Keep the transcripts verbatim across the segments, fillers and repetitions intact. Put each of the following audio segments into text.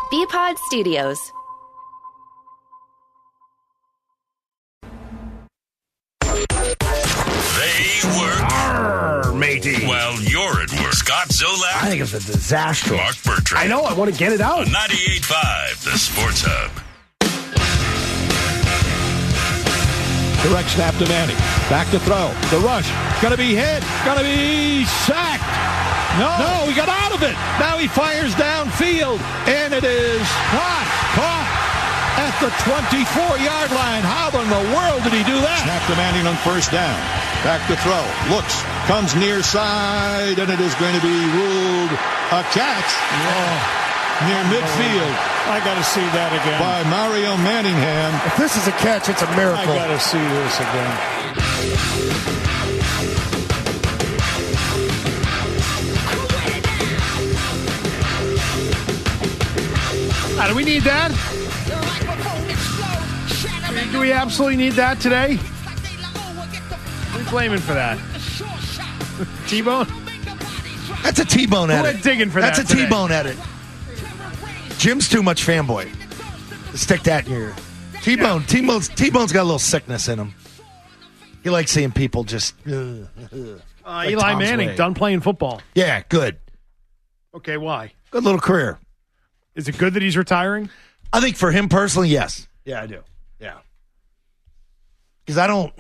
B-Pod Studios. They work. Arr, matey. Well, you're at work. Scott Zolak. I think it's a disaster. Mark Bertrand. I know. I want to get it out. On ninety-eight point five, the Sports Hub. Direct snap to Manning. Back to throw. The rush. Going to be hit. Going to be sacked. No. No, he got out of it. Now he fires downfield. And it is caught. Caught at the twenty-four-yard line. How in the world did he do that? Snap to Manning on first down. Back to throw. Looks. Comes near side. And it is going to be ruled a catch. Oh. Near midfield. I got to see that again. By Mario Manningham. If this is a catch, it's a miracle. I got to see this again. Ah, do we need that? Do we absolutely need that today? Who's blaming for that? T-Bone? That's a T-Bone Who edit. went digging for That's that a today? T-Bone edit. Jim's too much fanboy. Stick that in your T-Bone. T-Bone's, T-Bone's got a little sickness in him. He likes seeing people just. Uh, uh, Uh, like Eli Tom's Manning, way. done playing football. Yeah, good. Okay, why? Good little career. Is it good that he's retiring? I think for him personally, yes. Yeah, I do. Yeah. Because I don't.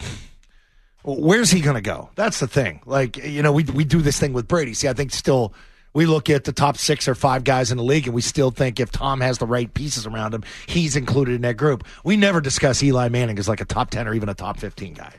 Where's he going to go? That's the thing. Like, you know, we we do this thing with Brady. See, I think still we look at the top six or five guys in the league, and we still think if Tom has the right pieces around him, he's included in that group. We never discuss Eli Manning as like a top ten or even a top fifteen guy.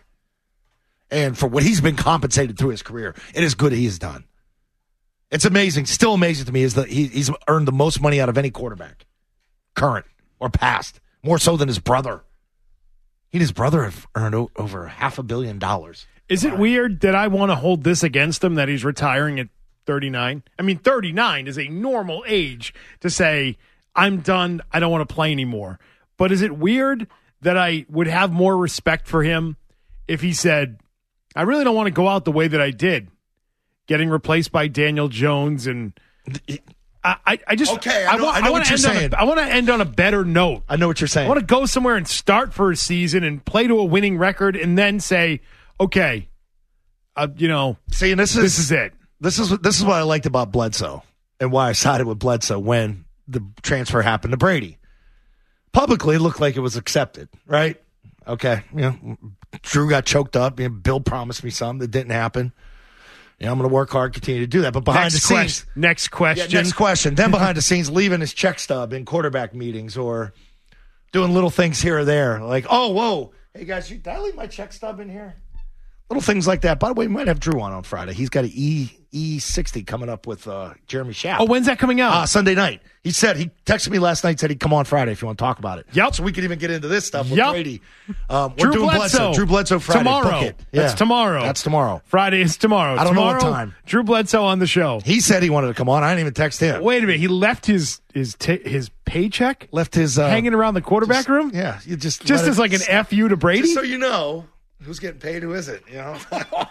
And for what he's been compensated through his career, it is good he has done. It's amazing. Still amazing to me is that he, he's earned the most money out of any quarterback, current or past, more so than his brother. He and his brother have earned o- over half a billion dollars. Is it Right. weird that I want to hold this against him that he's retiring at thirty-nine? I mean, thirty-nine is a normal age to say, I'm done, I don't want to play anymore. But is it weird that I would have more respect for him if he said, I really don't want to go out the way that I did, getting replaced by Daniel Jones and I, I, I just Okay, I know- want, I know want what to you're end on saying. a, I want to end on a better note. I know what you're saying. I want to go somewhere and start for a season and play to a winning record and then say, okay, uh, you know, See, and this is this is it. This is what this is what I liked about Bledsoe and why I sided with Bledsoe when the transfer happened to Brady. Publicly, it looked like it was accepted, right? Okay, you know, Drew got choked up. You know, Bill promised me something that didn't happen. You know, I'm going to work hard, continue to do that. But behind Next the question. scenes, Next question. Yeah, next question. Then behind the scenes, leaving his check stub in quarterback meetings or doing little things here or there, like, oh, whoa, hey guys, did I leave my check stub in here? Little things like that. By the way, we might have Drew on on Friday. He's got an E E sixty coming up with uh, Jeremy Schaap. Oh, when's that coming out? Uh, Sunday night. He said, he texted me last night, said he'd come on Friday if you want to talk about it. Yep. So we can even get into this stuff with Yep. Brady. Um, Drew we're doing Bledsoe. Bledsoe. Drew Bledsoe Friday. Tomorrow. Book it. That's Yeah. tomorrow. That's tomorrow. Friday is tomorrow. I don't know what Tomorrow, time. Drew Bledsoe on the show. He said he wanted to come on. I didn't even text him. Wait a minute. He left his his ta- his paycheck Left his... Uh, hanging around the quarterback just- room? Yeah. You just Just let as it- like an F you to Brady? Just so you know who's getting paid, who isn't, you know?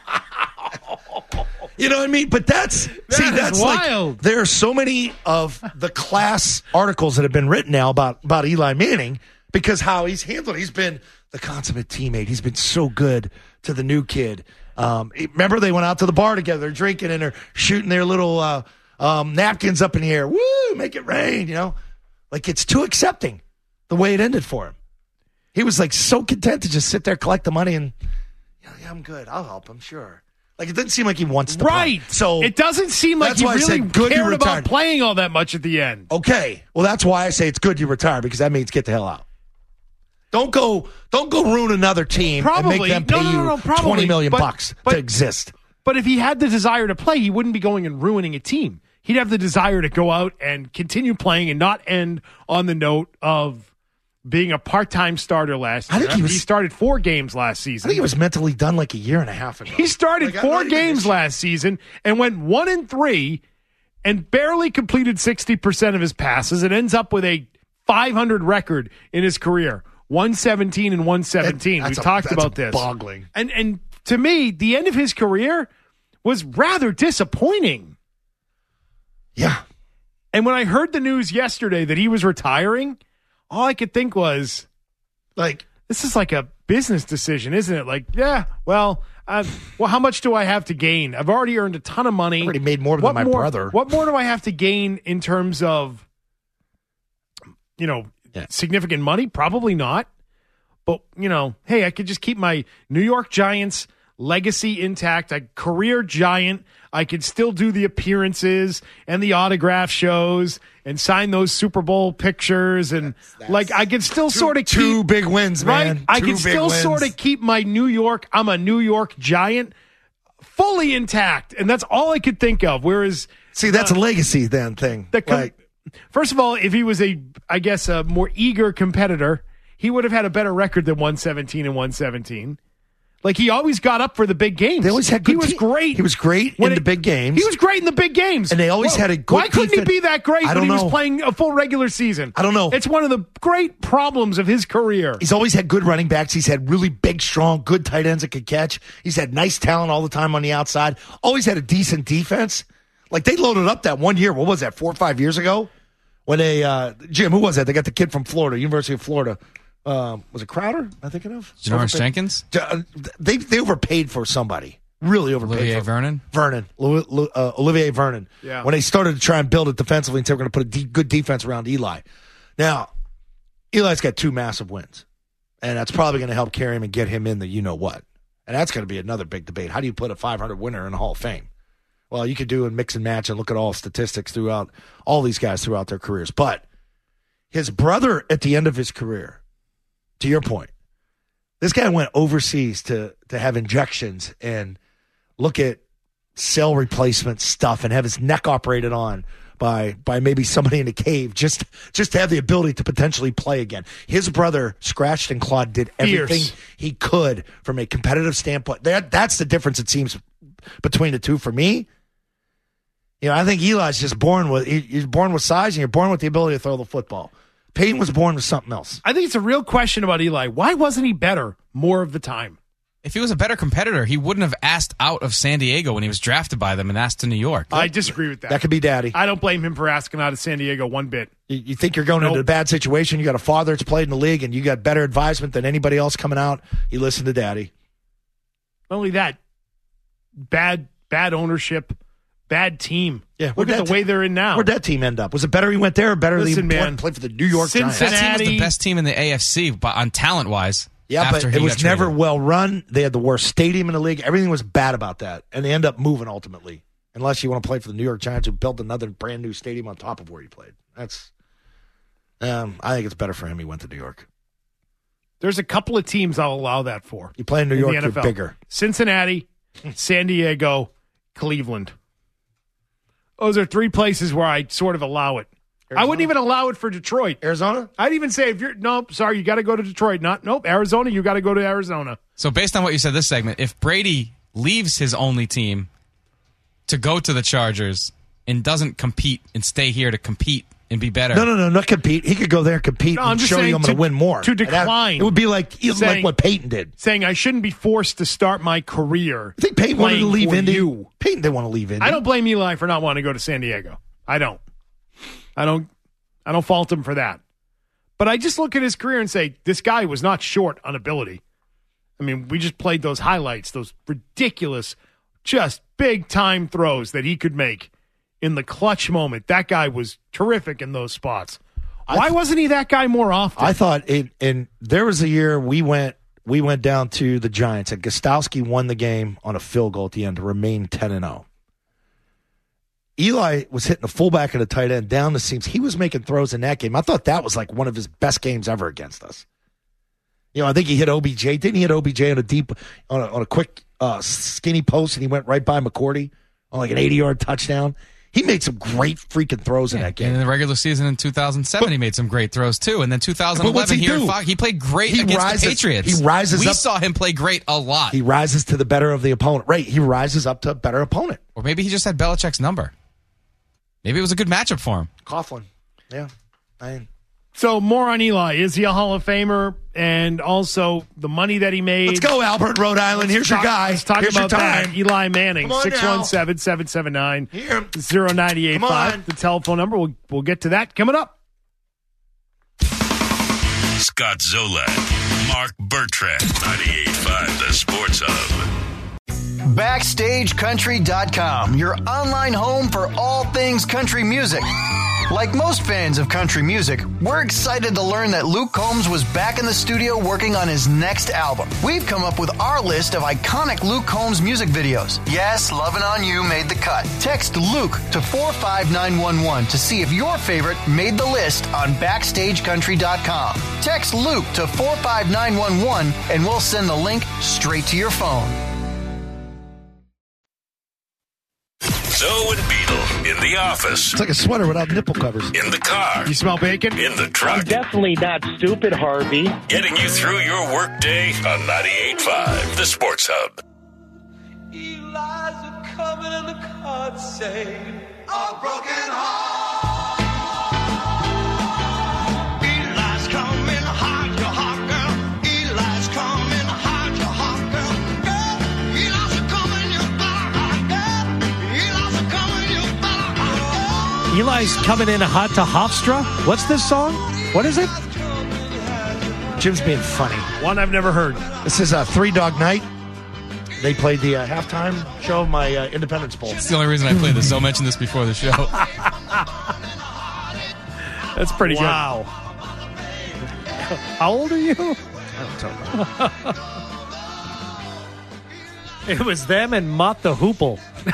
You know what I mean? But that's That see, is that's wild. like there are so many of the class articles that have been written now about about Eli Manning because how he's handled. He's been the consummate teammate. He's been so good to the new kid. Um, remember they went out to the bar together, they're drinking and they're shooting their little uh, um, napkins up in the air. Woo, make it rain. You know, like it's too accepting the way it ended for him. He was like so content to just sit there, collect the money, and yeah, yeah I'm good. I'll help him, sure. Like, it doesn't seem like he wants to Right. play. So it doesn't seem like that's he why I really said good you cared about retired. playing all that much at the end. Okay. Well, that's why I say it's good you retire because that means get the hell out. Don't go don't go ruin another team Probably. and make them pay No, no, no, no, you probably. twenty million But- bucks but- to exist. But if he had the desire to play, he wouldn't be going and ruining a team. He'd have the desire to go out and continue playing and not end on the note of being a part-time starter last year. I think he was- he started four games last season. I think it was mentally done like a year and a half ago. He started Like, I'm four not even games sure. last season and went one and three and barely completed sixty percent of his passes and ends up with a five hundred record in his career. one seventeen and one seventeen. That- We that's a- talked that's about this. boggling. And and to me, the end of his career was rather disappointing. Yeah. And when I heard the news yesterday that he was retiring, all I could think was, Like, this is like a business decision, isn't it? Like, yeah, well, uh, well, how much do I have to gain? I've already earned a ton of money. I already made more than What my more- brother. What more do I have to gain in terms of, you know, Yeah. significant money? Probably not. But, you know, hey, I could just keep my New York Giants legacy intact. I career Giant. I could still do the appearances and the autograph shows and sign those Super Bowl pictures. And, like, I could still sort of keep. two big wins, Right? man. I Two can big still wins. sort of keep my New York, I'm a New York Giant, fully intact. And that's all I could think of. Whereas, See, that's a legacy then thing. the com- like, first of all, if he was a, I guess, a more eager competitor, he would have had a better record than one seventeen and one seventeen. Like, he always got up for the big games. They always had good He was te- great. He was great when in it- the big games. He was great in the big games. And they always had a good Why couldn't defense- he be that great I when don't he was know. playing a full regular season? I don't know. It's one of the great problems of his career. He's always had good running backs. He's had really big, strong, good tight ends that could catch. He's had nice talent all the time on the outside. Always had a decent defense. Like, they loaded up that one year. What was that, four or five years ago? When they, uh, Jim, who was that? They got the kid from Florida, University of Florida. Um, was it Crowder? Am I thinking of? Janoris Overpaid? Jenkins? Uh, They they overpaid for somebody. Really overpaid Olivier for Vernon? Vernon. Lu- Lu- uh, Olivier Vernon. Yeah. When they started to try and build it defensively and say we're going to put a de- good defense around Eli. Now, Eli's got two massive wins. And that's probably going to help carry him and get him in the you-know-what. And that's going to be another big debate. How do you put a five hundred winner in the Hall of Fame? Well, you could do and mix and match and look at all statistics throughout all these guys throughout their careers. But his brother at the end of his career, to your point, this guy went overseas to to have injections and look at cell replacement stuff and have his neck operated on by by maybe somebody in a cave just just to have the ability to potentially play again. His brother scratched and clawed, did everything Fierce. he could from a competitive standpoint. That that's the difference, it seems, between the two for me. You know, I think Eli's just born with he, he's born with size, and you're born with the ability to throw the football. Peyton was born with something else. I think it's a real question about Eli. Why wasn't he better more of the time? If he was a better competitor, he wouldn't have asked out of San Diego when he was drafted by them and asked to New York. I disagree with that. That could be daddy. I don't blame him for asking out of San Diego one bit. You, you think you're going Nope. into a bad situation. You got a father that's played in the league, and you got better advisement than anybody else coming out. You listen to daddy. Not only that, bad bad ownership, bad team. Yeah, Look where'd at that the way te- they're in now. Where'd that team end up? Was it better he went there or better Listen, he man, played for the New York Giants? Cincinnati- That team was the Cincinnati- best team in the A F C but on talent-wise. Yeah, after but he it was got never traded. well run. They had the worst stadium in the league. Everything was bad about that, and they end up moving ultimately. Unless you want to play for the New York Giants, who built another brand new stadium on top of where he played. That's, um, I think it's better for him. He went to New York. There's a couple of teams I'll allow that for. You play in New in York, the you're N F L. bigger. Cincinnati, San Diego, Cleveland. Those are three places where I sort of allow it. I wouldn't even allow it for Detroit. Arizona. I'd even say if you're nope, sorry, you got to go to Detroit. Not nope, Arizona. You got to go to Arizona. So based on what you said this segment, if Brady leaves his only team to go to the Chargers and doesn't compete and stay here to compete and be better. No, no, no, not compete. He could go there, compete, No, I'm and just show you saying I'm going to- to win more. to And that- decline. it would be like like Saying- what Peyton did. Saying I shouldn't be forced to start my career. I think Peyton wanted to playing leave for Indy. you. Peyton didn't want to leave Indy. I don't blame Eli for not wanting to go to San Diego. I don't. I don't. I don't fault him for that. But I just look at his career and say, this guy was not short on ability. I mean, we just played those highlights, those ridiculous, just big time throws that he could make in the clutch moment. That guy was terrific in those spots. Why th- wasn't he that guy more often? I thought it, and there was a year we went we went down to the Giants, and Gostowski won the game on a field goal at the end to remain ten and zero. Eli was hitting the fullback and the tight end down the seams. He was making throws in that game. I thought that was like one of his best games ever against us. You know, I think he hit O B J. Didn't he hit O B J on a deep, on a, on a quick, uh, skinny post, and he went right by McCourty on like an eighty-yard touchdown? He made some great freaking throws in that And game. in the regular season in two thousand seven, But- he made some great throws too. And then two thousand eleven, But what's he here in do? Fox, he played great He against rises- the Patriots. he rises we up- saw him play great a lot. He rises to the better of the opponent. Right, he rises up to a better opponent. Or maybe he just had Belichick's number. Maybe it was a good matchup for him. Coughlin. Yeah. I, So more on Eli. Is he a Hall of Famer? And also the money that he made. Let's go, Albert, Rhode Island. Here's talk, your guy. Let's talk Here's about your time. that. Eli Manning, Come on six one seven, seven seven nine, zero nine eight Come five. on. The telephone number. We'll, we'll get to that coming up. Scott Zolak, Mark Bertrand, ninety-eight point five The Sports Hub. Backstage Country dot com, your online home for all things country music. Like most fans of country music, we're excited to learn that Luke Combs was back in the studio working on his next album. We've come up with our list of iconic Luke Combs music videos. Yes, Lovin' On You made the cut. Text Luke to four five nine one one to see if your favorite made the list on Backstage Country dot com. Text Luke to four five nine one one and we'll send the link straight to your phone. Zoe and Beetle in the office, It's like a sweater without nipple covers. in the car, You smell bacon? in the truck, Definitely not stupid, Harvey. getting you through your workday on ninety-eight point five The Sports Hub. Eli's a coming and the cards say a broken heart. Eli's coming hard, your heart, girl. Eli's coming hard, your heart, girl. Girl, Eli's a coming, your heart, girl. Eli's a coming, your heart, girl. Eli's coming in hot to Hofstra. What's this song? What is it? Jim's being funny. One I've never heard. This is a Three Dog Night. They played the uh, halftime show of my uh, Independence Bowl. It's the only reason I played this. Zoe mentioned this before the show. That's pretty Wow. good. How old are you? I don't know. It was them and Mott the Hoople.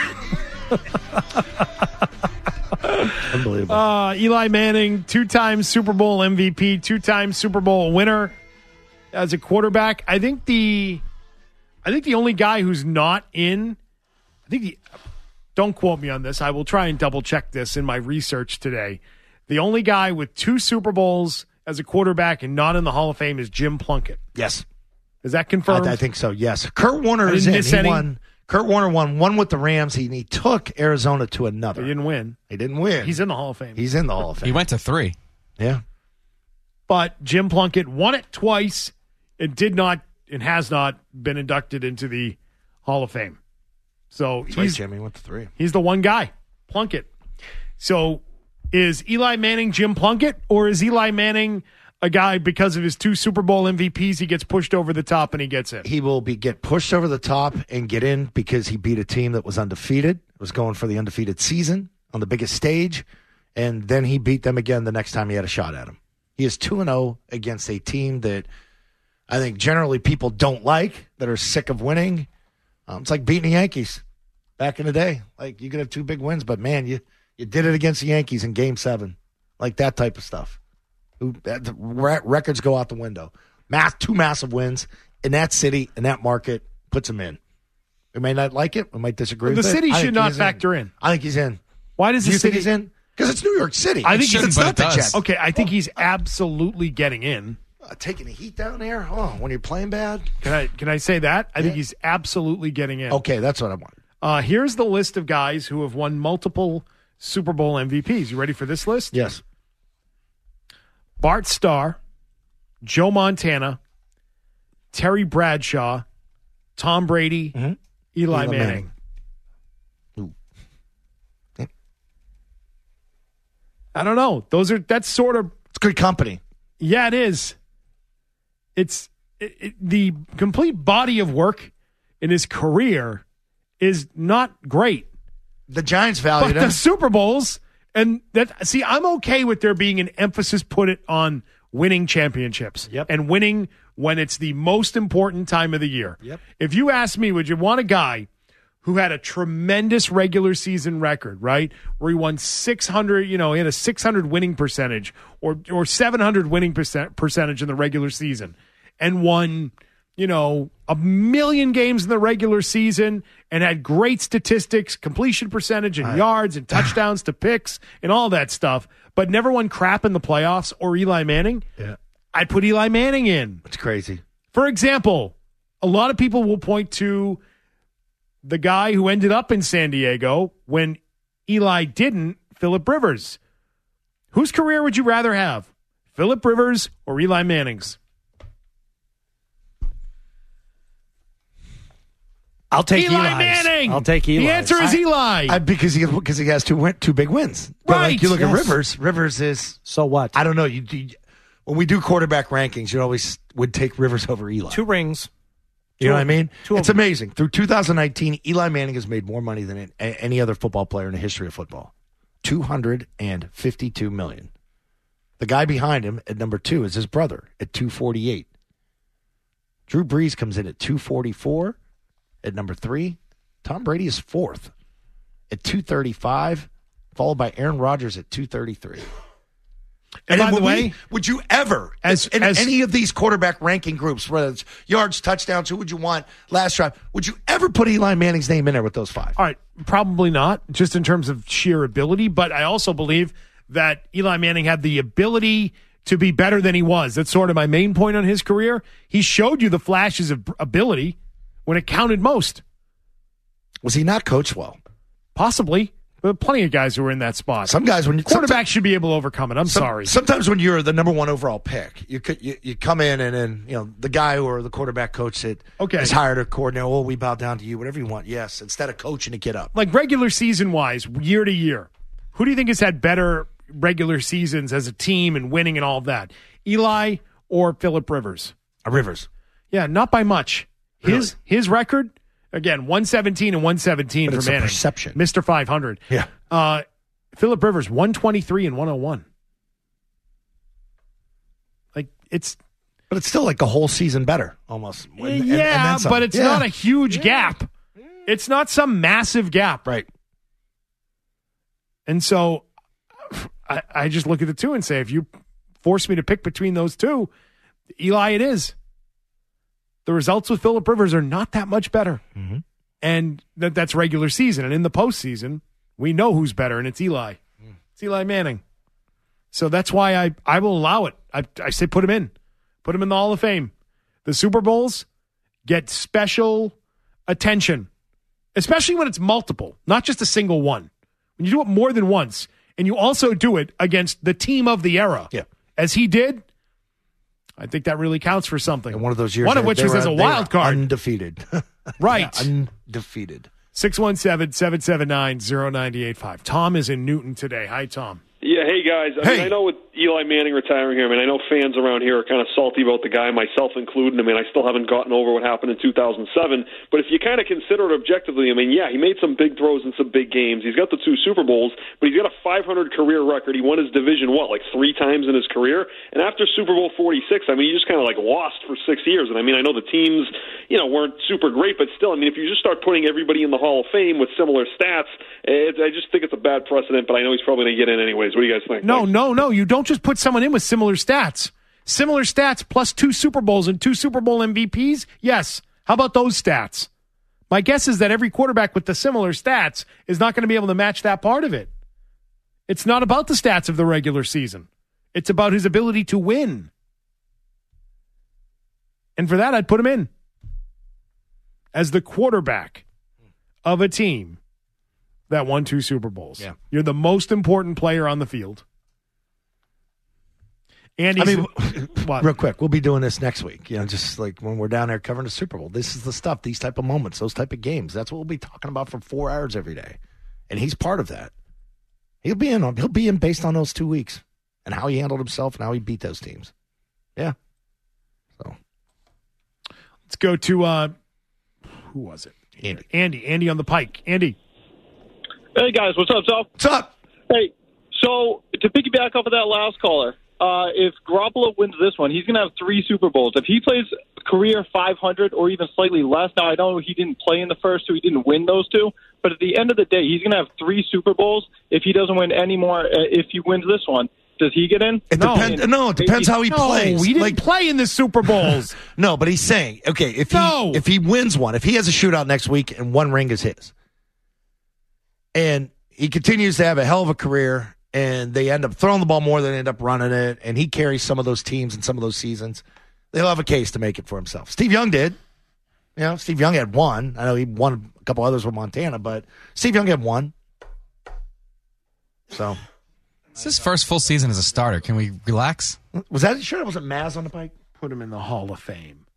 Unbelievable. Uh, Eli Manning, two-time Super Bowl M V P, two-time Super Bowl winner as a quarterback. I think the, I think the only guy who's not in, I think the, don't quote me on this. I will try and double check this in my research today. The only guy with two Super Bowls as a quarterback and not in the Hall of Fame is Jim Plunkett. Yes. Is that confirmed? I, I think so, yes. Kurt Warner I is didn't in. miss He any. won. Kurt Warner won one with the Rams. He, he took Arizona to another. He didn't win. He didn't win. He's in the Hall of Fame. He's in the Hall of Fame. He went to three. Yeah. But Jim Plunkett won it twice and did not and has not been inducted into the Hall of Fame. So That's right, he's, Jimmy went to three. he's the one guy, Plunkett. So is Eli Manning Jim Plunkett, or is Eli Manning a guy because of his two Super Bowl M V Ps, he gets pushed over the top and he gets in? He will be get pushed over the top and get in because he beat a team that was undefeated, was going for the undefeated season on the biggest stage, and then he beat them again the next time he had a shot at him. He is two and oh against a team that I think generally people don't like, that are sick of winning. Um, it's like beating the Yankees back in the day. Like, you could have two big wins, but, man, you, you did it against the Yankees in Game seven. Like that type of stuff. Who, the records go out the window. Mass, two massive wins in that city, in that market, puts him in. We may not like it. We might disagree The with it. city I should think not he's factor in. I think he's in. Why does Do the you think city he's in? Because it's New York City. I think It shouldn't, it's but not it the does. Jets. Okay, I think he's absolutely getting in. Uh, taking the heat down there? Oh, when you're playing bad? Can I can I say that? I think Yeah. he's absolutely getting in. Okay, that's what I want. Uh, here's the list of guys who have won multiple Super Bowl M V Ps. You ready for this list? Yes. Bart Starr, Joe Montana, Terry Bradshaw, Tom Brady, Mm-hmm. Eli, Eli Manning. Manning. Ooh. Yeah. I don't know. Those are that's sort of It's good company. yeah, it is. It's it, it, the complete body of work in his career is not great. The Giants But valued the him. Super Bowls and that see, I'm okay with there being an emphasis put it on winning championships. Yep. And winning when it's the most important time of the year. Yep. If you ask me, would you want a guy who had a tremendous regular season record, right? Where he won six hundred, you know, he had a six hundred winning percentage or or seven hundred winning percent, percentage in the regular season and won, you know, a million games in the regular season and had great statistics, completion percentage and yards and touchdowns to picks and all that stuff, but never won crap in the playoffs or Eli Manning, Yeah. I'd put Eli Manning in. It's crazy. For example, a lot of people will point to the guy who ended up in San Diego when Eli didn't, Phillip Rivers. Whose career would you rather have? Phillip Rivers or Eli Manning's? I'll take Eli Eli's. Manning. I'll take Eli. The answer is Eli. I, because he because he has two win, two big wins. But Right. like you look Yes. at Rivers. Rivers is So what? I don't know. You, you when we do quarterback rankings, you always would take Rivers over Eli. Two rings. You know what I mean? two of It's them. amazing. Through two thousand nineteen, Eli Manning has made more money than a- any other football player in the history of football. two hundred fifty-two million dollars. The guy behind him at number two is his brother at two forty-eight. Drew Brees comes in at two forty-four at number three. Tom Brady is fourth at two thirty-five, followed by Aaron Rodgers at two thirty-three. And then by the would we- way, would you ever, as- in as- any of these quarterback ranking groups, whether it's yards, touchdowns, who would you want last drive, would you ever put Eli Manning's name in there with those five? all right, probably not, just in terms of sheer ability, but I also believe that Eli Manning had the ability to be better than he was. That's sort of my main point on his career. He showed you the flashes of ability when it counted most. Was he not coached well? Possibly. There are plenty of guys who are in that spot. Some guys, when you, Quarterbacks should be able to overcome it. I'm some- sorry. Sometimes when you're the number one overall pick, you could you, you come in and then you know the guy or the quarterback coach that Okay. is hired a coordinator. Oh, we bow down to you, whatever you want. Yes, instead of coaching to get up. Like regular season wise, year to year, who do you think has had better regular seasons as a team and winning and all of that? Eli or Phillip Rivers? Uh, Rivers. Yeah, not by much. Really? His his record, again, one seventeen and one seventeen But for it's a Manning. perception. Mister five hundred. Yeah. Uh, Phillip Rivers, one twenty-three and one oh one. Like, it's, But it's still like a whole season better, almost. And- and- and yeah, then some. but it's Yeah. not a huge gap. It's not some massive gap. Right. And so I, I just look at the two and say, if you force me to pick between those two, Eli it is. The results with Phillip Rivers are not that much better. Mm-hmm. And that, that's regular season. And in the postseason, we know who's better, and it's Eli. It's Eli Manning. So that's why I, I will allow it. I, I say put him in. Put him in the Hall of Fame. The Super Bowls get special attention, especially when it's multiple, not just a single one. When you do it more than once, and you also do it against the team of the era, Yeah. as he did, I think that really counts for something. And one of those years, one of they- which they was were- as a they were wild card. undefeated. Right. Yeah, undefeated. six one seven, seven seven nine, zero nine eight five. Tom is in Newton today. Hi, Tom. Yeah, hey guys. I Hey. mean, I know with Eli Manning retiring here, I mean, I know fans around here are kind of salty about the guy, myself included. I mean, I still haven't gotten over what happened in two thousand seven. But if you kind of consider it objectively, I mean, yeah, he made some big throws in some big games. He's got the two Super Bowls, but he's got a five hundred career record. He won his division, what, like three times in his career? And after Super Bowl forty-six, I mean, he just kind of like lost for six years. And I mean, I know the teams, you know, weren't super great, but still, I mean, if you just start putting everybody in the Hall of Fame with similar stats, it, I just think it's a bad precedent, but I know he's probably going to get in anyways. What do you guys think? No, no, no. You don't just put someone in with similar stats. Similar stats plus two Super Bowls and two Super Bowl M V Ps? Yes. How about those stats? My guess is that every quarterback with the similar stats is not going to be able to match that part of it. It's not about the stats of the regular season. It's about his ability to win. And for that, I'd put him in as the quarterback of a team that won two Super Bowls. Yeah. You're the most important player on the field. Andy, I mean, what? real quick, we'll be doing this next week. You know, just like when we're down there covering the Super Bowl. This is the stuff, these type of moments, those type of games. That's what we'll be talking about for four hours every day. And he's part of that. He'll be in on he'll be in based on those two weeks and how he handled himself and how he beat those teams. Yeah. So Let's go to uh who was it? Andy. Andy. Andy on the Pike. Andy. Hey, guys. What's up, Sal? What's up? Hey, so to piggyback off of that last caller, uh, if Garoppolo wins this one, he's going to have three Super Bowls. If he plays career five hundred or even slightly less, now I know he didn't play in the first two, he didn't win those two, but at the end of the day, he's going to have three Super Bowls. If he doesn't win any more, uh, if he wins this one, does he get in? It No. depends. No, it depends how he No, plays. he didn't Like, play in the Super Bowls. no, but he's saying, okay, if he No. if he wins one, if he has a shootout next week and one ring is his, and he continues to have a hell of a career, and they end up throwing the ball more than they end up running it, and he carries some of those teams and some of those seasons, they'll have a case to make it for himself. Steve Young did. You know, Steve Young had one. I know he won a couple others with Montana, but Steve Young had one. So It's his first full season as a starter. Can we relax? Was that sure it wasn't Maz on the bike? Put him in the Hall of Fame.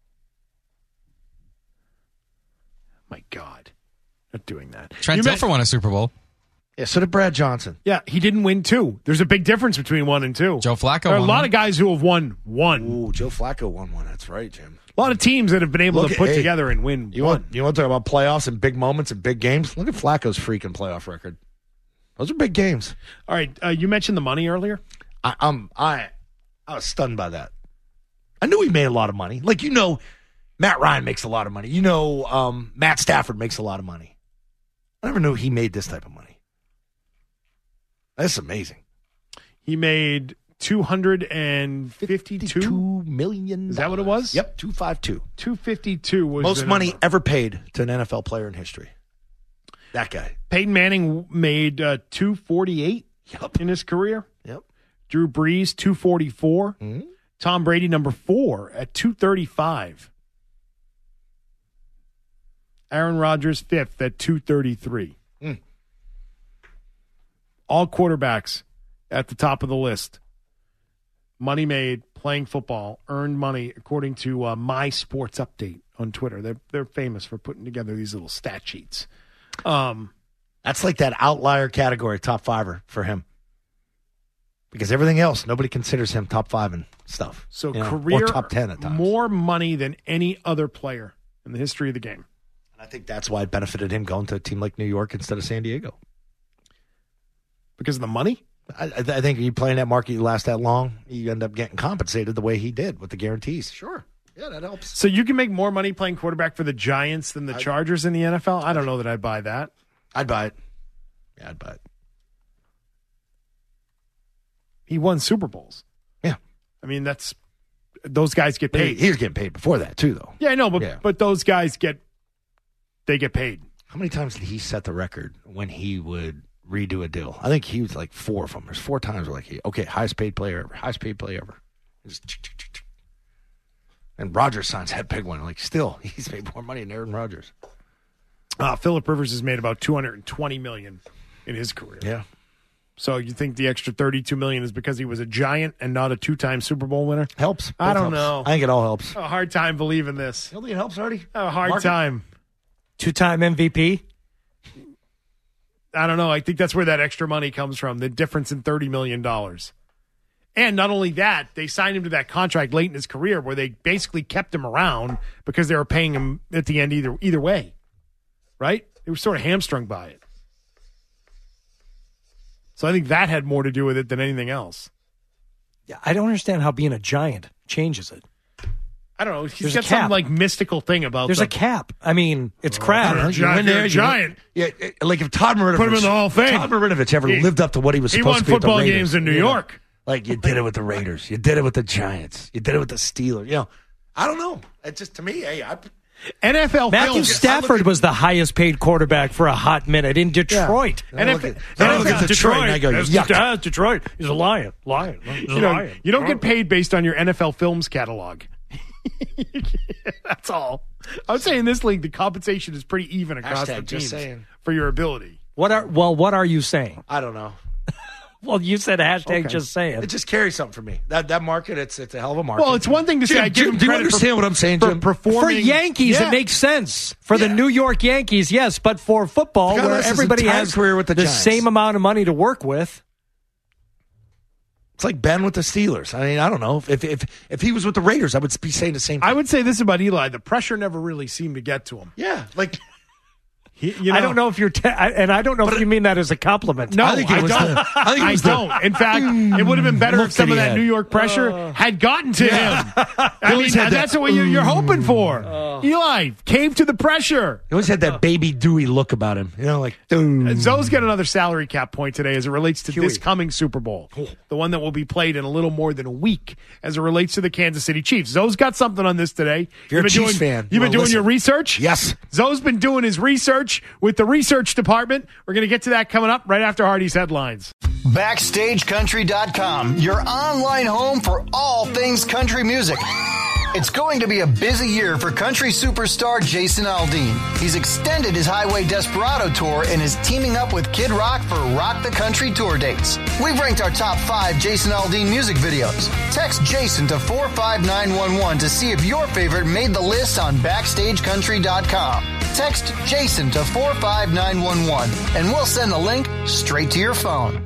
My God. Not doing that. Trent You Dilfer met- won a Super Bowl. Yeah, so did Brad Johnson. Yeah, he didn't win two. There's a big difference between one and two. Joe Flacco There are a won lot one. of guys who have won one. Ooh, Joe Flacco won one. That's right, Jim. A lot of teams that have been able Look to at- put hey, together and win You one. want you want to talk about playoffs and big moments and big games? Look at Flacco's freaking playoff record. Those are big games. All right, uh, you mentioned the money earlier. I, I'm I I was stunned by that. I knew he made a lot of money. Like you know, Matt Ryan makes a lot of money. You know, um, Matt Stafford makes a lot of money. I never knew he made this type of money. That's amazing. He made two hundred fifty-two Two million. Is that what it was? Yep, two five two. two fifty-two was Most the money number. ever paid to an N F L player in history. That guy. Peyton Manning made uh, two forty-eight Yep. in his career. Yep. Drew Brees two forty-four. Mm-hmm. Tom Brady number four at two thirty-five. Aaron Rodgers fifth at two thirty-three. Mm. All quarterbacks at the top of the list. Money made playing football, earned money according to uh, My Sports Update on Twitter. They're they're famous for putting together these little stat sheets. Um, That's like that outlier category, top fiver for him. Because everything else, nobody considers him top five and stuff. so you know, career or top ten at times. more money than any other player in the history of the game. And I think that's why it benefited him going to a team like New York instead of San Diego. Because of the money? I, I I think you play in that market, you last that long, you end up getting compensated the way he did with the guarantees. Sure. Yeah, that helps. So you can make more money playing quarterback for the Giants than the I'd- Chargers in the N F L? I don't know that I'd buy that. I'd buy it. Yeah, I'd buy it. He won Super Bowls. Yeah. I mean, that's those guys get He, paid. he was getting paid before that, too, though. Yeah, I know, but Yeah. but those guys get they get paid. How many times did he set the record when he would redo a deal? I think he was like four of them. There's four times where like, he, okay, highest paid player ever, highest paid player ever. Just tick, tick, tick, tick. And Rodgers signs that big one. Like, still, he's made more money than Aaron Rodgers. Uh, Phillip Rivers has made about two hundred twenty million dollars in his career. Yeah. So you think the extra thirty-two million dollars is because he was a Giant and not a two-time Super Bowl winner? Helps. I Both don't helps. know. I think it all helps. I have a hard time believing this. You don't think it helps, Artie? I have a hard Mark- time. Two-time M V P. I don't know. I think that's where that extra money comes from, the difference in thirty million dollars. And not only that, they signed him to that contract late in his career where they basically kept him around because they were paying him at the end either either way. Right? They were sort of hamstrung by it. So I think that had more to do with it than anything else. Yeah, I don't understand how being a Giant changes it. I don't know. He's There's got a some cap. like mystical thing about There's the, a cap. I mean, it's crap. you're a You giant- win there, you're a you giant. win- Yeah, it- like if Todd Marinovich, Put him in the Hall of Fame. Todd Marinovich ever He- lived up to what he was he supposed won to be at the football Raiders, games in New you know? York. Like you did it with the Raiders, you did it with the Giants, you did it with the Steelers. You know, I don't know. It just to me, hey, I, N F L Matthew films. Stafford was the highest paid quarterback for a hot minute in Detroit. I look at, N F I L look at Detroit, and I go, That's yuck. that's Detroit. He's a lion. Lion. He's a You, know, lion. you don't get paid based on your N F L films catalog. That's all. I would say in this league, the compensation is pretty even across Hashtag the just teams saying. for your ability. What are well? What are you saying? I don't know. Well, you said hashtag Okay. just saying. It just carries something for me. That that market, it's it's a hell of a market. Well, it's one thing to say Jim, I give Jim, him do you credit understand for, what I'm saying, for Jim? performing. For Yankees, Yeah. it makes sense. For the Yeah. New York Yankees, yes, but for football, The guy where lost his everybody entire has career with the the Giants. same amount of money to work with. It's like Ben with the Steelers. I mean, I don't know if if if he was with the Raiders, I would be saying the same thing. I would say this about Eli: the pressure never really seemed to get to him. yeah, like He, you know, I don't know if you're, te- I, and I don't know if you mean that as a compliment. No, I think it was don't. the- I think it I was the- don't. In fact, it would have been better Look if some that of he that had. New York pressure had gotten to him. I mean, always had that, that's what you're, you're hoping for. Eli cave to the pressure. he always had that baby Dewey look about him. You know, like And Zoe's got another salary cap point today as it relates to Huey. this coming Super Bowl, the one that will be played in a little more than a week as it relates to the Kansas City Chiefs. Zoe's got something on this today. If you're You've a been Chiefs doing, fan, You've you been wanna doing your listen. research? Yes. Zoe's been doing his research with the research department. We're going to get to that coming up right after Hardy's headlines. Backstage Country dot com, your online home for all things country music. It's going to be a busy year for country superstar Jason Aldean. He's extended his Highway Desperado tour and is teaming up with Kid Rock for Rock the Country tour dates. We've ranked our top five Jason Aldean music videos. Text Jason to four five nine one one to see if your favorite made the list on backstage country dot com. Text Jason to four five nine one one and we'll send the link straight to your phone.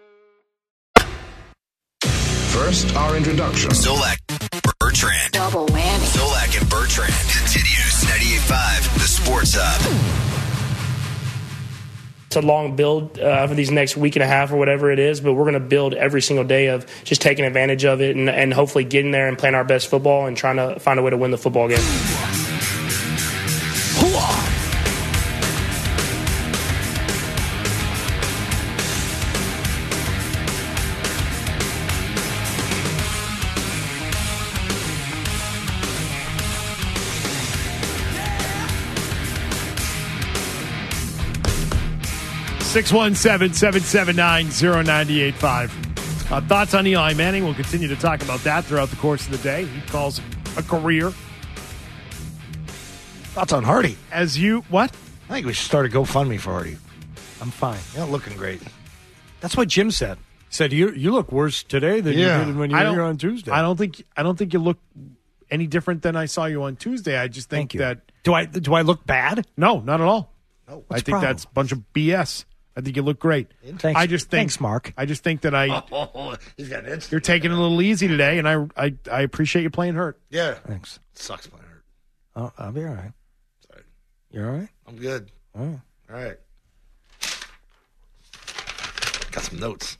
First, our introduction. Zolak, Bertrand. Double whammy. Zolak and Bertrand. Continues ninety-eight point five, the Sports Hub. It's a long build uh, for these next week and a half or whatever it is, but we're going to build every single day of just taking advantage of it and, and hopefully getting there and playing our best football and trying to find a way to win the football game. six one seven, seven seven nine, zero nine eight five. Uh, thoughts on Eli Manning? We'll continue to talk about that throughout the course of the day. He calls a career. Thoughts on Hardy? As you, what? I think we should start a GoFundMe for Hardy. I'm fine. You're not looking great. That's what Jim said. He said, you you look worse today than Yeah. you did when you I were don't- here on Tuesday. I don't think I don't think you look any different than I saw you on Tuesday. I just think Thank you. that Do I do I look bad? no, not at all. No, I think that's a bunch of B S. I think you look great. Thanks- I just think, thanks, Mark. I just think that I Oh, he's got an instant. you're taking it a little easy today, and I I, I appreciate you playing hurt. Yeah. Thanks. Sucks playing hurt. Oh, I'll be all right. Sorry. You're all right? I'm good. All right. All right. Got some notes.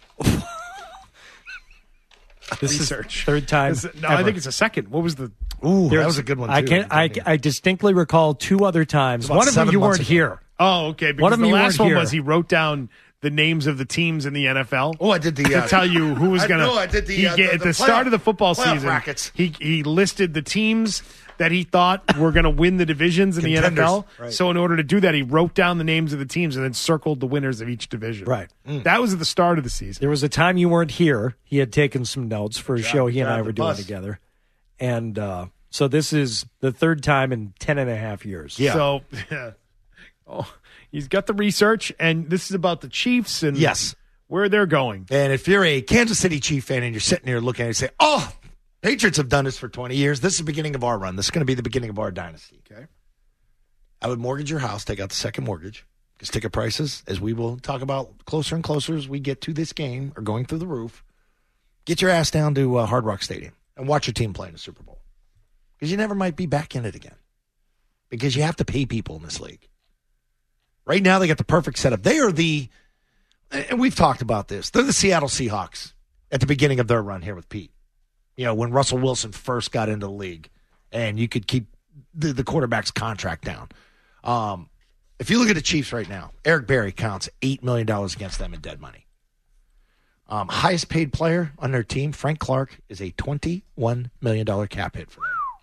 This Research. is third time. This- no, I ever. think it's a second. What was the? Ooh, that There's- was a good one, too. I can I, I distinctly recall two other times. About One of them seven you months weren't ago. here. Oh, okay. Because One of the them you last weren't one here. was he wrote down the names of the teams in the N F L. Oh, I did the. to Uh, tell you who was I going to. know, I did the, he uh, ga- the- at the the start playoff- of the football playoff season. brackets. He he listed the teams that he thought were going to win the divisions in the N F L. Contenders, right. So in order to do that, he wrote down the names of the teams and then circled the winners of each division. Right. That was at the start of the season. There was a time you weren't here. He had taken some notes for a Drive- show he and drive I the were doing bus. together. And uh, so this is the third time in ten and a half years. Yeah. So yeah. Oh, he's got the research, and this is about the Chiefs and Yes. where they're going. And if you're a Kansas City Chief fan and you're sitting here looking at it and say, oh, Patriots have done this for twenty years. This is the beginning of our run. This is going to be the beginning of our dynasty. Okay. I would mortgage your house, take out the second mortgage, because ticket prices, as we will talk about closer and closer as we get to this game, are going through the roof. Get your ass down to uh, Hard Rock Stadium and watch your team play in the Super Bowl. Because you never might be back in it again. Because you have to pay people in this league. Right now, they got the perfect setup. They are the, and we've talked about this, they're the Seattle Seahawks at the beginning of their run here with Pete. You know, when Russell Wilson first got into the league and you could keep the, the quarterback's contract down. Um, if you look at the Chiefs right now, Eric Berry counts eight million dollars against them in dead money. Um, highest paid player on their team, Frank Clark, is a twenty-one million dollars cap hit for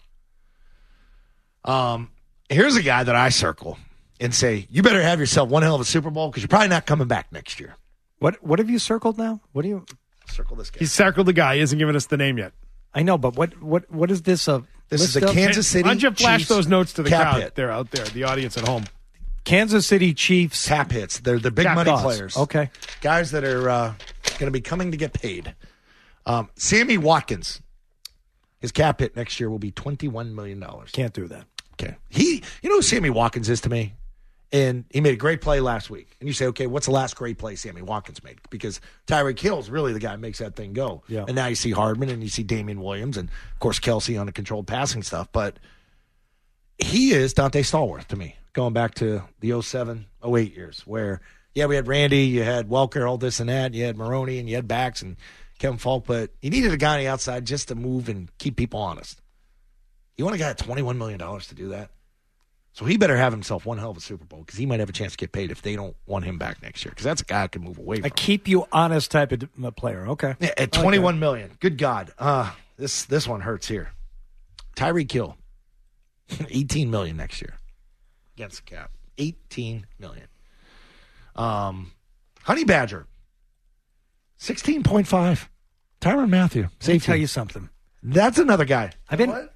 them. Um, here's a guy that I circle and say, you better have yourself one hell of a Super Bowl because you're probably not coming back next year. What what have you circled now? What do you circle this guy? He's circled the guy. He hasn't given us the name yet. I know, but what what what is this a This is list the of? Kansas City Why don't you flash Chiefs those notes to the cap crowd hit. there out there, the audience at home. Kansas City Chiefs Cap hits. They're the big Cap money dollars. players. Okay. Guys that are uh, going to be coming to get paid. Um, Sammy Watkins, his cap hit next year will be twenty-one million dollars. Can't do that. Okay. He, you know who Sammy Watkins is to me? And he made a great play last week. And you say, okay, what's the last great play Sammy Watkins made? Because Tyreek Hill's really the guy who makes that thing go. Yeah. And now you see Hardman and you see Damian Williams and, of course, Kelsey on the controlled passing stuff. But he is Dante Stallworth to me, going back to the oh seven, oh eight years where, yeah, we had Randy, you had Welker, all this and that. You had Maroney and you had Bax and Kevin Falk. But you needed a guy on the outside just to move and keep people honest. You want a guy at twenty-one million dollars to do that? So he better have himself one hell of a Super Bowl because he might have a chance to get paid if they don't want him back next year because that's a guy I can move away from. A keep you honest type of uh, player. Okay. Yeah, at twenty-one million dollars. Good God. Uh, this this one hurts here. Tyreek Hill, eighteen million dollars next year against the cap. eighteen million dollars. Um, Honey Badger, sixteen point five. Tyrann Mathieu. Let me tell you something. That's another guy. I've been. What?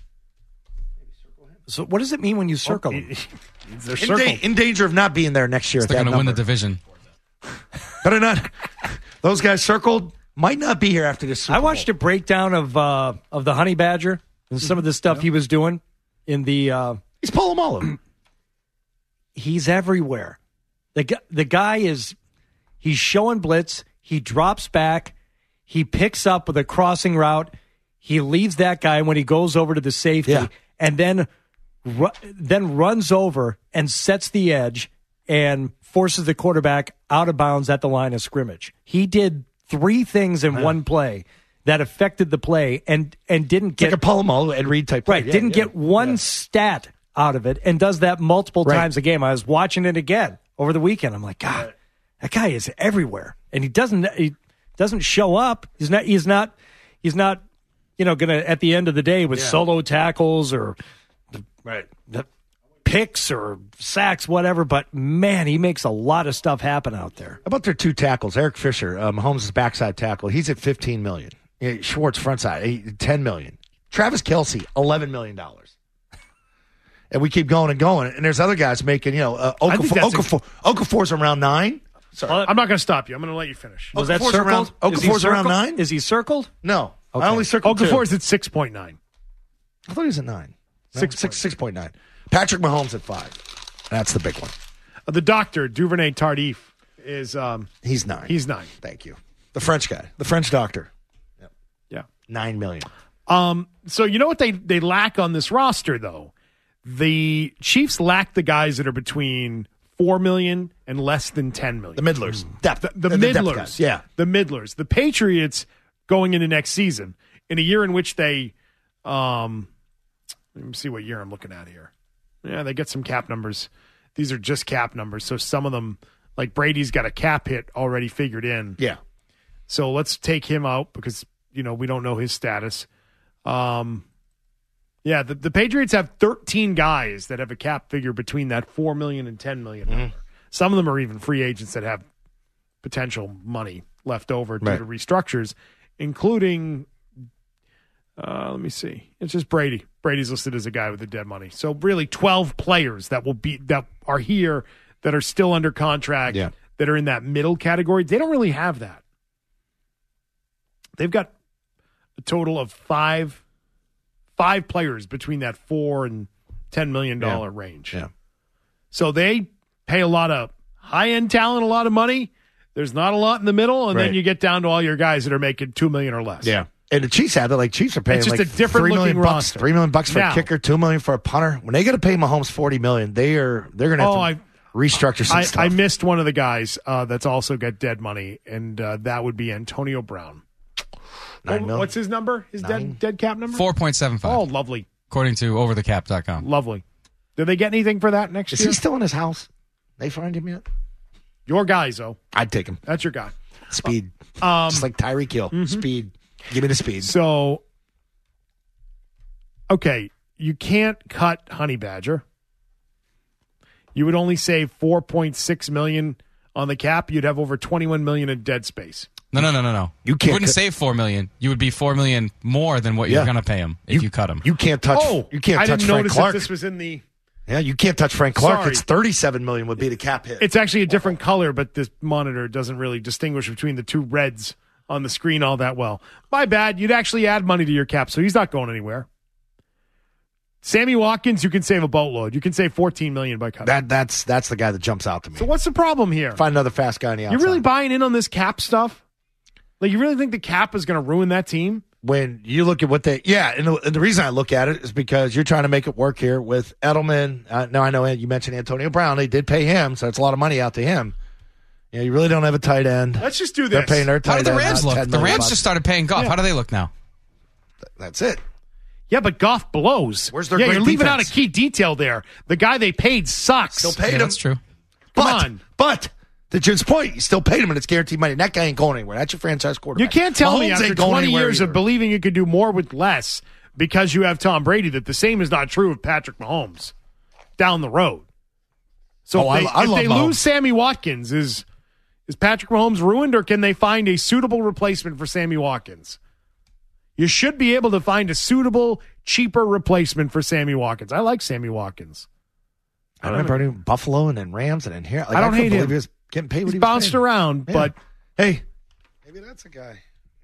So what does it mean when you circle oh, them? They're in, da- in danger of not being there next year. They're going to win the division. Better not. Those guys circled might not be here after this Super I watched Bowl. a breakdown of uh, of the Honey Badger and some of the stuff yeah. he was doing in the. Uh, He's Polamalu. He's everywhere. The the guy is. He's showing blitz. He drops back. He picks up with a crossing route. He leaves that guy when he goes over to the safety, yeah. and then. Ru- then runs over and sets the edge and forces the quarterback out of bounds at the line of scrimmage. He did three things in yeah. one play that affected the play and, and didn't it's get like a Polamalu and Reed type play. Right, yeah, didn't yeah, get one yeah. stat out of it and does that multiple right. times a game. I was watching it again over the weekend. I'm like, God, right. that guy is everywhere, and he doesn't he doesn't show up. He's not he's not he's not you know going to at the end of the day with yeah. solo tackles or. Right. The picks or sacks, whatever, but man, he makes a lot of stuff happen out there. How about their two tackles? Eric Fisher, um, Mahomes' backside tackle, he's at fifteen million dollars. Schwartz, front side, ten million dollars. Travis Kelce, eleven million dollars. And we keep going and going. And there's other guys making, you know, uh, Okafor, Okafor, a... Okafor's around nine. Sorry. Well, I'm not going to stop you. I'm going to let you finish. Was that circled? Around, Okafor's around nine? Is he circled? No. Okay. I only circled Okafor's two. at six point nine. I thought he was at nine. No, Six, six, six point nine. Patrick Mahomes at five. That's the big one. Uh, the doctor, Duvernay Tardif, is um, he's nine. He's nine. Thank you. The French guy, the French doctor. Yep. Yeah, nine million. Um. So you know what they they lack on this roster though? The Chiefs lack the guys that are between four million and less than ten million. The middlers, depth. The, the, the middlers, depth yeah. The middlers. The Patriots going into next season in a year in which they, um. Let me see what year I'm looking at here. Yeah, they get some cap numbers. These are just cap numbers. So some of them, like Brady's got a cap hit already figured in. Yeah. So let's take him out because, you know, we don't know his status. Um, yeah, the, the Patriots have thirteen guys that have a cap figure between that four million dollars and ten million dollars. Mm-hmm. Some of them are even free agents that have potential money left over due right. to restructures, including... Uh, let me see. It's just Brady. Brady's listed as a guy with the dead money. So really, twelve players that will be that are here that are still under contract yeah. that are in that middle category. They don't really have that. They've got a total of five five players between that four and ten million dollar yeah. range. Yeah. So they pay a lot of high end talent, a lot of money. There's not a lot in the middle, and right. then you get down to all your guys that are making two million or less. Yeah. And the Chiefs have it. Like Chiefs are paying it's just like a different three million looking bucks, roster. three million bucks for now, a kicker, two million for a punter. When they got to pay Mahomes forty million, they are they're going to have oh, to I, restructure some I, stuff. I missed one of the guys uh, that's also got dead money, and uh, that would be Antonio Brown. Nine oh, million. what's his number? His dead dead cap number? Four point seven five. Oh, lovely. According to over the cap dot com. Lovely. Did they get anything for that next Is year? he still in his house? They find him yet? Your guy, Zoe. I'd take him. That's your guy. Speed. Um, Just like Tyreek Hill. mm-hmm. Speed. Give me the speed. So, okay, you can't cut Honey Badger. You would only save four point six million dollars on the cap. You'd have over twenty-one million dollars in dead space. No, no, no, no, no. You can't you wouldn't cut- save four million dollars. You would be four million dollars more than what Yeah. you're going to pay him if You- you, cut him. You can't touch. Oh, you can't I touch didn't Frank notice Clark. that this was in the... Yeah, you can't touch Frank Clark. Sorry. It's thirty-seven million would be the cap hit. It's actually a different color, but this monitor doesn't really distinguish between the two reds on the screen all that well. My bad. You'd actually add money to your cap, so he's not going anywhere. Sammy Watkins, you can save a boatload. You can save fourteen million dollars by cutting. that that's that's the guy that jumps out to me. So what's the problem here? Find another fast guy in the outside. You're really buying in on this cap stuff? Like, you really think the cap is going to ruin that team? When you look at what they, yeah, and the, and the reason I look at it is because you're trying to make it work here with Edelman. Uh, now I know you mentioned Antonio Brown; they did pay him, so it's a lot of money out to him. Yeah, you really don't have a tight end. Let's just do this. They're paying their tight How end. do the Rams uh, look? ten The million Rams bucks. just started paying Goff. Yeah. How do they look now? That's it. Yeah, but Goff blows. Where's their yeah, great you're leaving out a defense? key detail there. The guy they paid sucks. Still paid Yeah, him. that's true. Come but, on. But to Jim's point, you still paid him, and it's guaranteed money. And that guy ain't going anywhere. That's your franchise quarterback. You can't tell me Mahomes after ain't going twenty anywhere years either. of believing you could do more with less because you have Tom Brady that the same is not true of Patrick Mahomes down the road. So Oh, if they, I- I if love they Mahomes. lose Sammy Watkins, is is Patrick Mahomes ruined, or can they find a suitable replacement for Sammy Watkins? you should be able to find a suitable, cheaper replacement for Sammy Watkins. I like Sammy Watkins. I remember him Buffalo and then Rams and then here. Like, I don't I hate believe him. He was getting paid what He's he was bounced paid. around, Yeah. but hey, maybe that's a guy.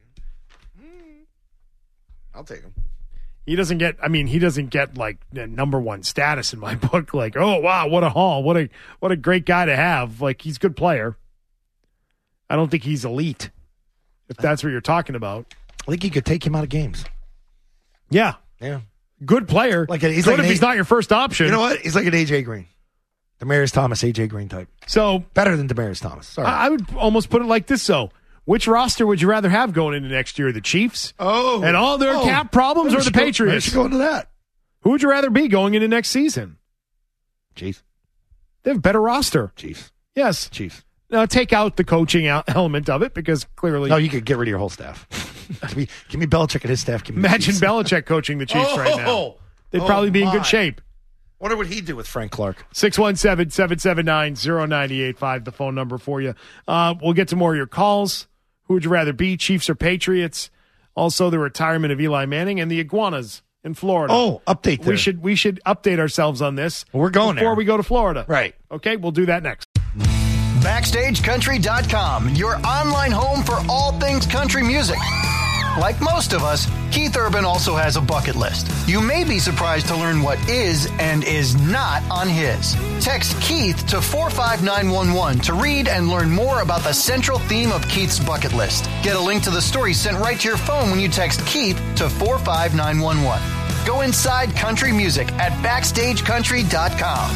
I'll take him. he doesn't get, I mean, he doesn't get like the number one status in my book. Like, oh, wow, what a haul. What a, what a great guy to have. Like, he's a good player. I don't think he's elite, if that's what you're talking about. I think you could take him out of games. Yeah. Yeah. Good player. Like a, he's good like if an he's A- not your first option. You know what? He's like an A J Green. Demarius Thomas, A J Green type. So better than Demarius Thomas. Sorry. I, I would almost put it like this, though. Which roster would you rather have going into next year? The Chiefs? Oh. And all their Oh. cap problems, Maybe or we the should go- Patriots? maybe we should go into that. Who would you rather be going into next season? Chiefs. They have a better roster. Chiefs. Yes. Chiefs. Now, take out the coaching out element of it, because clearly... No, you could get rid of your whole staff. give, me, give me Belichick and his staff. Give me the Imagine Chiefs. Belichick coaching the Chiefs Oh. right now. They'd Oh, probably be in my. good shape. Wonder what he'd do with Frank Clark. six one seven, seven seven nine, zero nine eight five, the phone number for you. Uh, we'll get to more of your calls. Who would you rather be, Chiefs or Patriots? Also, the retirement of Eli Manning and the Iguanas in Florida. Oh, update there. We should we should update ourselves on this. Well, we're going before there. we go to Florida. Right. Okay, we'll do that next. Backstage Country dot com, your online home for all things country music. Like most of us, Keith Urban also has a bucket list. You may be surprised to learn what is and is not on his. Text Keith to four five nine one one to read and learn more about the central theme of Keith's bucket list. Get a link to the story sent right to your phone when you text Keith to four five nine one one. Go inside country music at backstage country dot com.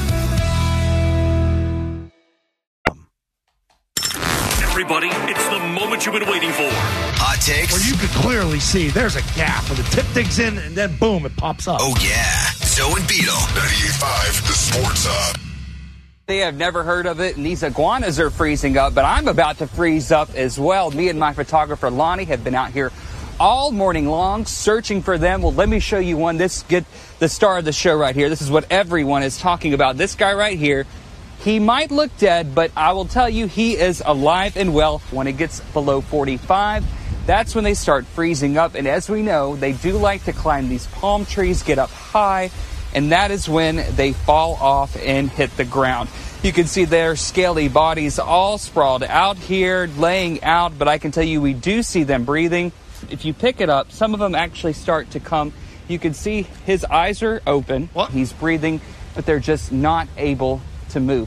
Everybody, it's the moment you've been waiting for. Hot takes. Where you could clearly see there's a gap where the tip digs in and then boom, it pops up. Oh, yeah. Zoe and Beetle. ninety-eight point five, the Sports Hub. They have never heard of it, and these iguanas are freezing up, but I'm about to freeze up as well. Me and my photographer, Lonnie, have been out here all morning long searching for them. Well, let me show you one. This get the star of the show right here. This is what everyone is talking about. This guy right here. He might look dead, but I will tell you he is alive and well. When it gets below forty-five, that's when they start freezing up. And as we know, they do like to climb these palm trees, get up high, and that is when they fall off and hit the ground. You can see their scaly bodies all sprawled out here, laying out, but I can tell you we do see them breathing. If you pick it up, some of them actually start to come. You can see his eyes are open. What? He's breathing, but they're just not able to move.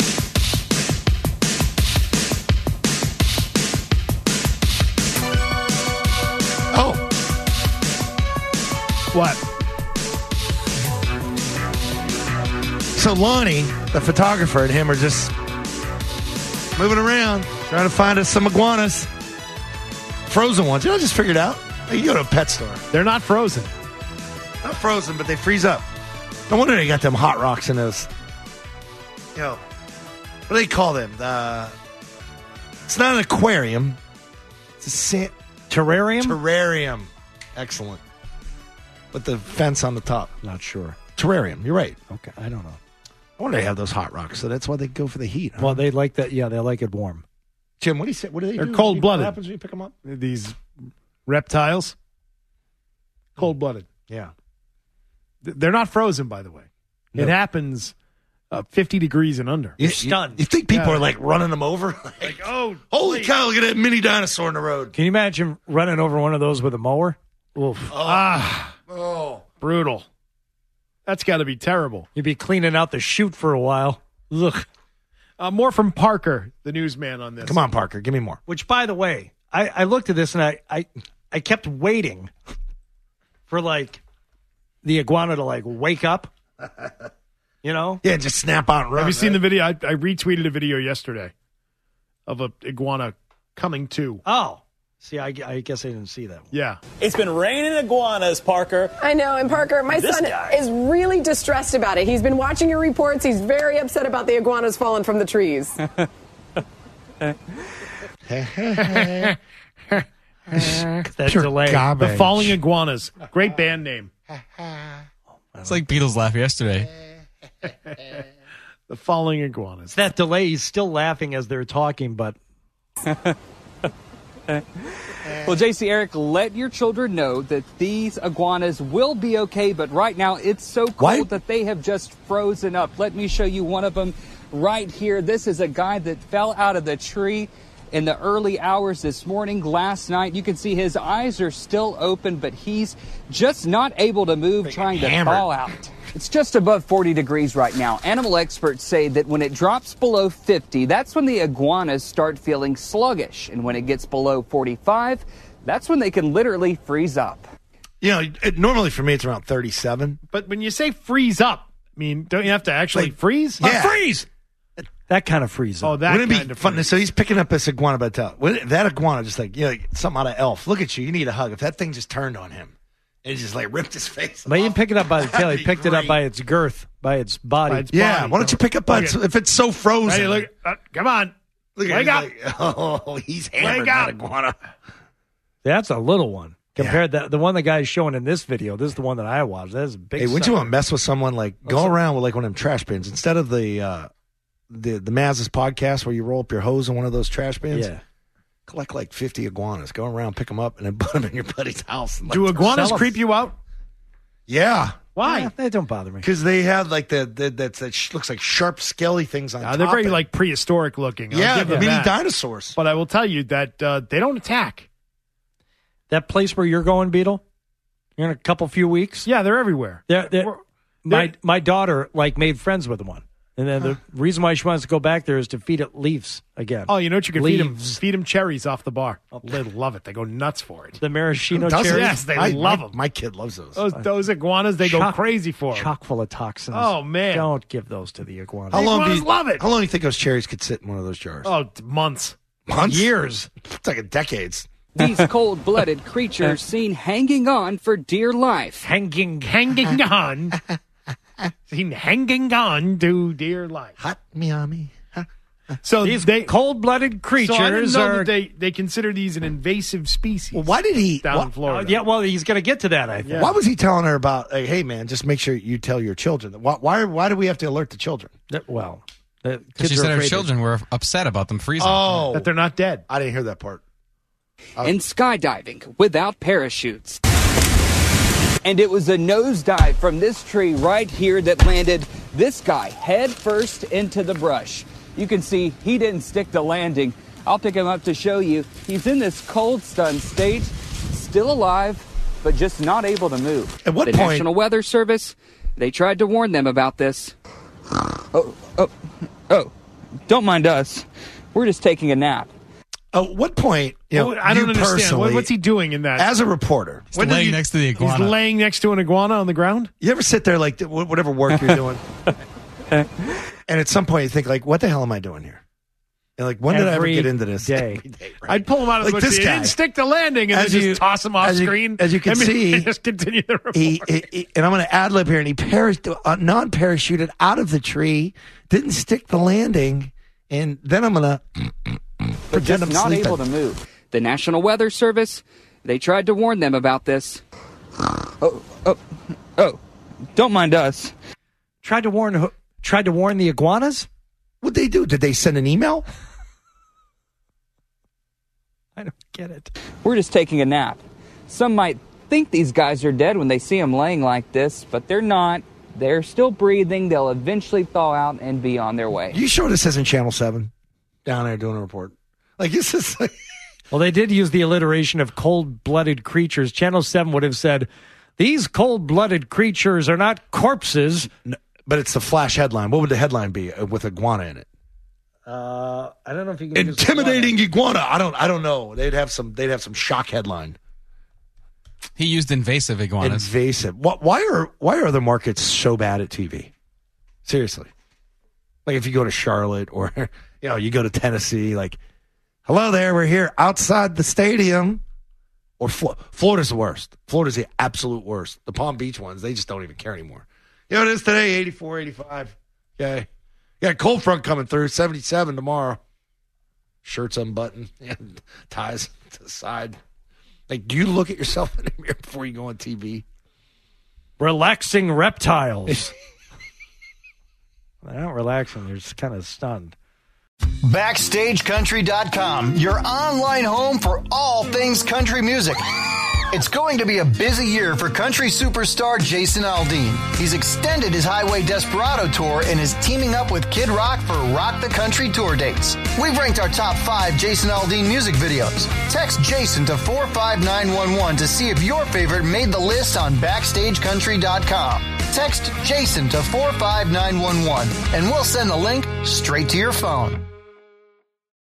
Oh. What? So Lonnie, the photographer, and him are just moving around, trying to find us some iguanas. Frozen ones. You know, I just figured out. You go to a pet store. They're not frozen. Not frozen, but they freeze up. No wonder they got them hot rocks in those. You know, what do they call them? Uh, it's not an aquarium. It's a sand. Terrarium? Terrarium. Excellent. With the fence on the top. Not sure. Terrarium. You're right. Okay, I don't know. I wonder they have those hot rocks, so that's why they go for the heat. Huh? Well, they like that. Yeah, they like it warm. Jim, what do you say? What do they They're do? cold-blooded. What happens when you pick them up? These reptiles. Cold-blooded. Yeah. Th- They're not frozen, by the way. No. It happens uh, fifty degrees and under. You're stunned. You think people Yeah. are like running them over? Like, oh, Holy cow, look at that mini dinosaur in the road. Can you imagine running over one of those with a mower? Oof. Ah, Oh. brutal. That's got to be terrible. You'd be cleaning out the chute for a while. Look. Uh, more from Parker, the newsman, on this. Come on, Parker. Give me more. Which, by the way, I, I looked at this and I, I I kept waiting for like the iguana to like wake up. You know? Yeah, just snap out and run. Have you seen right? the video? I, I retweeted a video yesterday of a iguana coming to. Oh. See, I, I guess I didn't see that one. Yeah. It's been raining iguanas, Parker. I know, and Parker, my This son guy. is really distressed about it. He's been watching your reports. He's very upset about the iguanas falling from the trees. That Pure delay. The Falling Iguanas. Great band name. It's like Beatles laugh yesterday. The Falling Iguanas. That delay, he's still laughing as they're talking, but Well, J C, Eric, let your children know that these iguanas will be okay, but right now it's so cold Why? that they have just frozen up. Let me show you one of them right here. This is a guy that fell out of the tree in the early hours this morning, last night. You can see his eyes are still open, but he's just not able to move, trying to hammered. fall out. It's just above forty degrees right now. Animal experts say that when it drops below fifty, that's when the iguanas start feeling sluggish. And when it gets below forty-five, that's when they can literally freeze up. You know, it, normally for me it's around thirty-seven. But when you say freeze up, I mean, don't you have to actually Like, freeze? yeah. freeze! That kind of freeze. Oh, that Wouldn't it kind be of fun? freeze. So he's picking up this iguana by the tail. Wouldn't- That iguana just like, you know, like something out of Elf. Look at you. You need a hug. If that thing just turned on him and he just like ripped his face But he didn't off. pick it up by the tail. He That'd be picked it up great. by its girth, by its body. By its Yeah, body. why don't you pick up by its, if it's so frozen? Hey, look, uh, come on. Look at Wake him, up. like, oh, he's hammered, Wake that up. iguana. That's a little one. Compared to the one the guy's showing in this video. This is the one that I watched. That's a big Hey, wouldn't you sucker. want to mess with someone like go around with like one of them trash bins instead of the uh, the the Maz's podcast where you roll up your hose in one of those trash bins? Yeah. Collect like fifty iguanas. Go around, pick them up, and then put them in your buddy's house. And, like, Do iguanas sell 'em. creep you out? Yeah. Why? Yeah, they don't bother me. Because they have like the, the that's that sh- looks like sharp, scaly things on Uh, top. they're very of it. like prehistoric looking. I'll yeah, give the them mini that. dinosaurs. But I will tell you that uh, they don't attack. That place where you're going, Beetle, you're in a couple few weeks. Yeah, they're everywhere. They're, they're, We're- my they're- my daughter like made friends with one, and then the reason why she wants to go back there is to feed it leaves again. Oh, you know what you can feed them? Leaves. Feed them cherries off the bar. They love it. They go nuts for it. The maraschino Does it? cherries. Yes, they I- love my, them. My kid loves those. Those, those iguanas, they go Chock- crazy for 'em. chock full of toxins. Oh, man. Don't give those to the iguana. How long do iguanas you love it. How long do you think those cherries could sit in one of those jars? Oh, t- months. Months, Years. It's like a decades. These cold-blooded creatures seen hanging on for dear life. Hanging, Hanging on. Seen hanging on to dear life. Hot Miami. So These they cold-blooded creatures So I didn't know are. that they, they consider these an invasive species. Well, why did he? down why, in Florida? Uh, yeah, well, he's going to get to that. I think. Yeah. Why was he telling her about? Like, hey, man, just make sure you tell your children. Why? Why, why do we have to alert the children? That- Well, the Because kids she are said her afraid to- children were upset about them freezing. Oh, That they're not dead. I didn't hear that part. And skydiving without parachutes. And it was a nosedive from this tree right here that landed this guy head first into the brush. You can see he didn't stick the landing. I'll pick him up to show you. He's in this cold, stunned state, still alive, but just not able to move. At what the point- National Weather Service, they tried to warn them about this. Oh, oh, oh, don't mind us. We're just taking a nap. At what point? You know, Well, I don't you understand. personally, What, what's he doing in that? as a reporter? He's When did laying you- next to the iguana. He's laying next to an iguana on the ground? You ever sit there like wh- whatever work you're doing, and at some point you think like, what the hell am I doing here? And like, when did I ever Every get into this? day. Every day, right? I'd pull him out of the Like bush. this He guy. didn't stick the landing and As then you- just toss him off as you- screen. as you can I mean, see, just continue the report. He, he- he- and I'm going to ad lib here. And he paras- uh, non-parachuted out of the tree, didn't stick the landing, and then I'm going to but pretend just I'm not sleeping. able to move. The National Weather Service, they tried to warn them about this. Oh, oh, oh, don't mind us. Tried to warn. who- Tried to warn the iguanas. What'd they do? Did they send an email? I don't get it. We're just taking a nap. Some might think these guys are dead when they see them laying like this, but they're not. They're still breathing. They'll eventually thaw out and be on their way. You sure this isn't Channel seven down there doing a report? Like, this is like... Well, they did use the alliteration of cold-blooded creatures. Channel seven would have said, "These cold-blooded creatures are not corpses." No, but it's the flash headline. What would the headline be uh, with iguana in it? Uh, I don't know if you can use Intimidating iguana. I don't. I don't know. They'd have some. They'd have some shock headline. He used invasive iguanas. Invasive. Why, why are Why are other markets so bad at T V? Seriously. Like if you go to Charlotte or you know you go to Tennessee, like, hello there, we're here outside the stadium. Or Flo- Florida's the worst. Florida's the absolute worst. The Palm Beach ones, they just don't even care anymore. You know what it is today? eighty-four, eighty-five. Okay. You got a cold front coming through, seventy-seven tomorrow. Shirts unbuttoned, and ties to the side. Like, do you look at yourself in the mirror before you go on T V? Relaxing reptiles. They're not relaxing. They're just kind of stunned. Backstage Country dot com, your online home for all things country music. It's going to be a busy year for country superstar Jason Aldean. He's extended his Highway Desperado tour and is teaming up with Kid Rock for Rock the Country tour dates. We've ranked our top five Jason Aldean music videos. Text Jason to four five nine one one to see if your favorite made the list on Backstage Country dot com. Text Jason to four five nine one one and we'll send the link straight to your phone.